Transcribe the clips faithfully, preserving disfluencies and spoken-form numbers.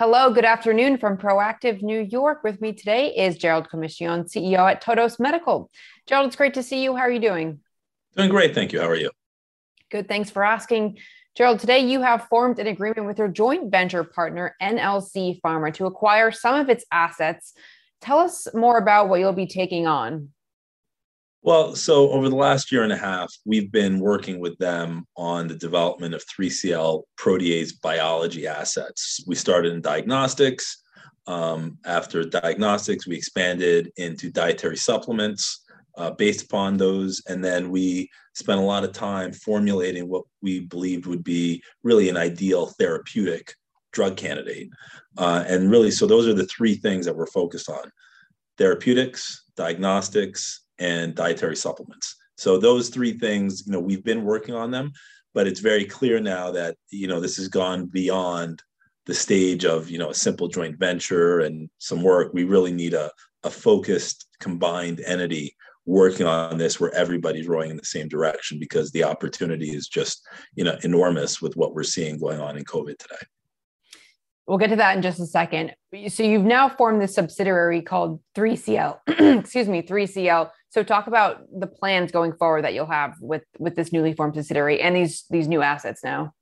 Hello, good afternoon from Proactive New York. With me today is Gerald Commission, C E O at Todos Medical. Gerald, it's great to see you. How are you doing? Doing great, thank you. How are you? Good, thanks for asking. Gerald, today you have formed an agreement with your joint venture partner, N L C Pharma, to acquire some of its assets. Tell us more about what you'll be taking on. Well, so over the last year and a half, we've been working with them on the development of three C L protease biology assets. We started in diagnostics. Um, after diagnostics, we expanded into dietary supplements uh, based upon those. And then we spent a lot of time formulating what we believed would be really an ideal therapeutic drug candidate. Uh, and really, so those are the three things that we're focused on: therapeutics, diagnostics, and dietary supplements. So those three things, you know, we've been working on them, but it's very clear now that, you know, this has gone beyond the stage of, you know, a simple joint venture and some work. We really need a, a focused, combined entity working on this where everybody's rowing in the same direction, because the opportunity is just, you know, enormous with what we're seeing going on in COVID today. We'll get to that in just a second. So you've now formed this subsidiary called three C L, excuse me, three C L. So talk about the plans going forward that you'll have with, with this newly formed subsidiary and these, these new assets now.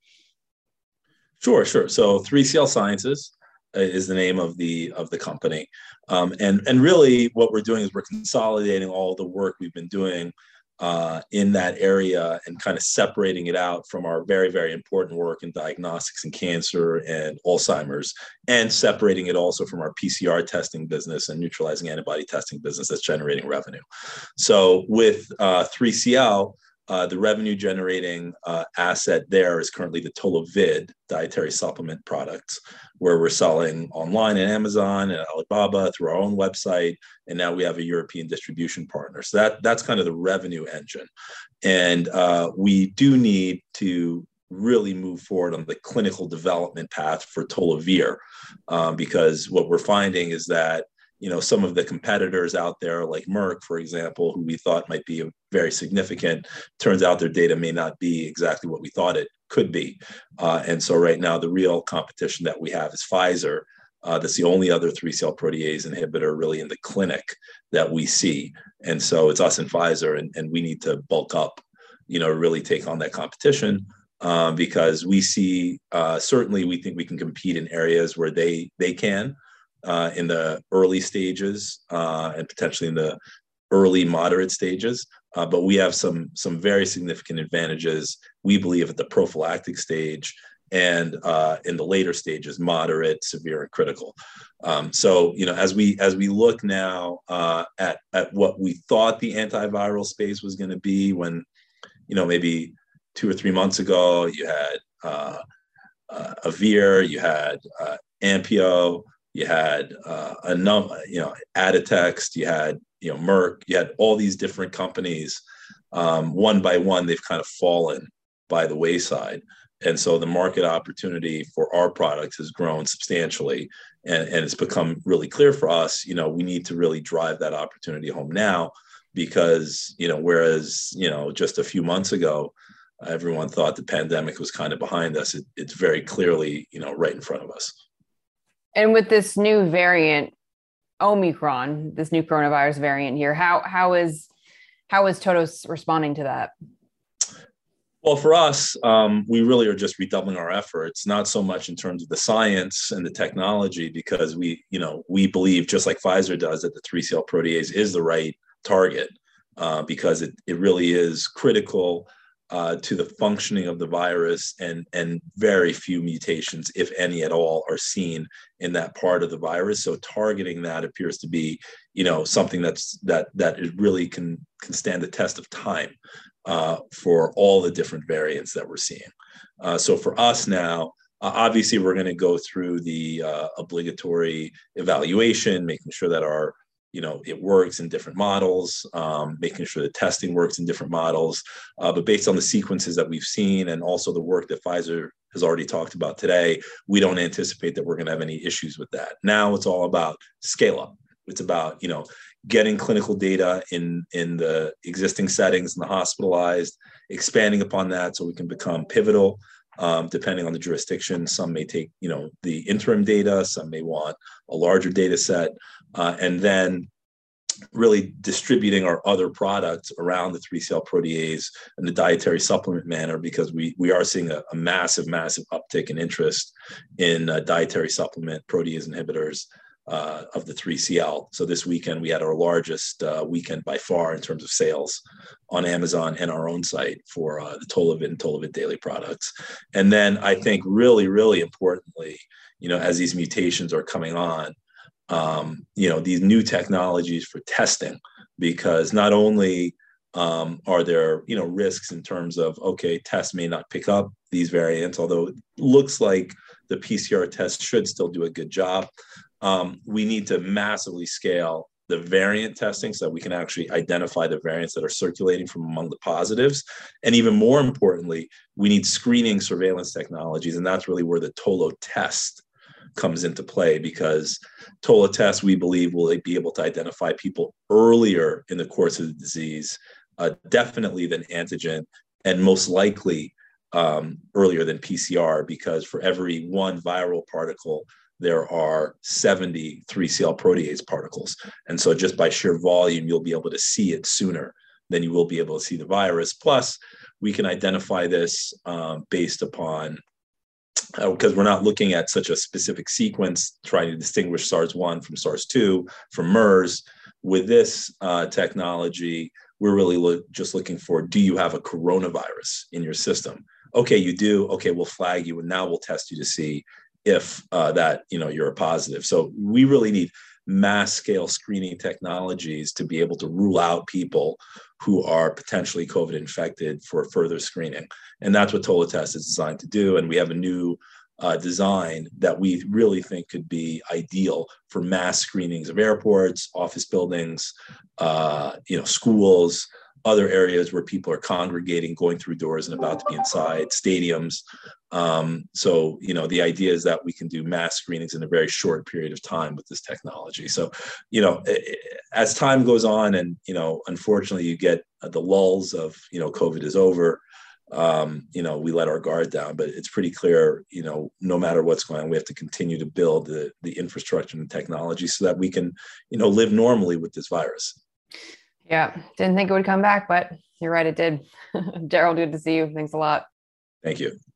Sure, sure. So three C L Sciences is the name of the of the company. Um, and, and really what we're doing is we're consolidating all the work we've been doing Uh, in that area and kind of separating it out from our very, very important work in diagnostics and cancer and Alzheimer's, and separating it also from our P C R testing business and neutralizing antibody testing business that's generating revenue. So with uh, three C L, uh, the revenue generating uh, asset there is currently the Tolovid dietary supplement products, where we're selling online at Amazon and Alibaba through our own website. And now we have a European distribution partner. So that, that's kind of the revenue engine. And uh, we do need to really move forward on the clinical development path for Tolovir, um, because what we're finding is that, you know, some of the competitors out there, like Merck, for example, who we thought might be very significant, turns out their data may not be exactly what we thought it could be. Uh, and so right now, the real competition that we have is Pfizer. Uh, that's the only other three C L protease inhibitor really in the clinic that we see. And so it's us and Pfizer, and, and we need to bulk up, you know, really take on that competition, um, because we see, uh, certainly we think we can compete in areas where they, they can, uh, in the early stages uh, and potentially in the early moderate stages. Uh, but we have some, some very significant advantages, we believe, at the prophylactic stage and uh, in the later stages, moderate, severe, and critical. Um, so, you know, as we as we look now uh, at at what we thought the antiviral space was going to be, when, you know, maybe two or three months ago, you had uh, uh, Avir, you had uh, Ampio, you had uh, a number, you know, Aditext, you had, you know, Merck, you had all these different companies. Um, one by one, they've kind of fallen by the wayside. And so the market opportunity for our products has grown substantially, and, and it's become really clear for us, you know, we need to really drive that opportunity home now, because, you know, whereas, you know, just a few months ago, everyone thought the pandemic was kind of behind us, it, it's very clearly, you know, right in front of us. And with this new variant, Omicron, this new coronavirus variant here, how, how is, how is Todos responding to that? Well, for us, um, we really are just redoubling our efforts, not so much in terms of the science and the technology, because we, you know, we believe, just like Pfizer does, that the three C L protease is the right target, uh, because it, it really is critical uh, to the functioning of the virus, and, and very few mutations, if any at all, are seen in that part of the virus. So targeting that appears to be, you know, something that's that that it really can can stand the test of time uh, for all the different variants that we're seeing. Uh, so for us now, uh, obviously, we're going to go through the uh, obligatory evaluation, making sure that our, you know, it works in different models, um, making sure the testing works in different models. Uh, but based on the sequences that we've seen, and also the work that Pfizer has already talked about today, we don't anticipate that we're going to have any issues with that. Now it's all about scale up. It's about, you know, getting clinical data in, in the existing settings in the hospitalized, expanding upon that so we can become pivotal um, depending on the jurisdiction. Some may take, you know, the interim data, some may want a larger data set, uh, and then really distributing our other products around the three C L protease and the dietary supplement manner, because we we are seeing a, a massive, massive uptick in interest in uh, dietary supplement protease inhibitors uh, of the three C L. So this weekend we had our largest uh, weekend by far in terms of sales on Amazon and our own site for uh, the Tolavit and Tolavit Daily products. And then I think really, really importantly, you know, as these mutations are coming on, Um, you know, these new technologies for testing, because not only um, are there, you know, risks in terms of, okay, tests may not pick up these variants, although it looks like the P C R test should still do a good job. Um, we need to massively scale the variant testing so that we can actually identify the variants that are circulating from among the positives. And even more importantly, we need screening surveillance technologies. And that's really where the Tolo test comes into play, because Tola test, we believe, will be able to identify people earlier in the course of the disease, uh, definitely than antigen, and most likely um, earlier than P C R, because for every one viral particle, there are seventy three C L protease particles. And so just by sheer volume, you'll be able to see it sooner than you will be able to see the virus. Plus, we can identify this um, based upon because uh, we're not looking at such a specific sequence, trying to distinguish SARS one from SARS two from MERS. With this uh, technology, we're really lo- just looking for, do you have a coronavirus in your system? Okay, you do. Okay, we'll flag you, and now we'll test you to see if uh, that, you know, you're a positive. So we really need mass scale screening technologies to be able to rule out people who are potentially COVID infected for further screening. And that's what TolaTest is designed to do. And we have a new uh, design that we really think could be ideal for mass screenings of airports, office buildings, uh, you know, schools, other areas where people are congregating, going through doors and about to be inside, stadiums. Um, so, you know, the idea is that we can do mass screenings in a very short period of time with this technology. So, you know, as time goes on and, you know, unfortunately you get the lulls of, you know, COVID is over, um, you know, we let our guard down, but it's pretty clear, you know, no matter what's going on, we have to continue to build the, the infrastructure and technology so that we can, you know, live normally with this virus. Yeah, didn't think it would come back, but you're right, it did. Daryl, good to see you. Thanks a lot. Thank you.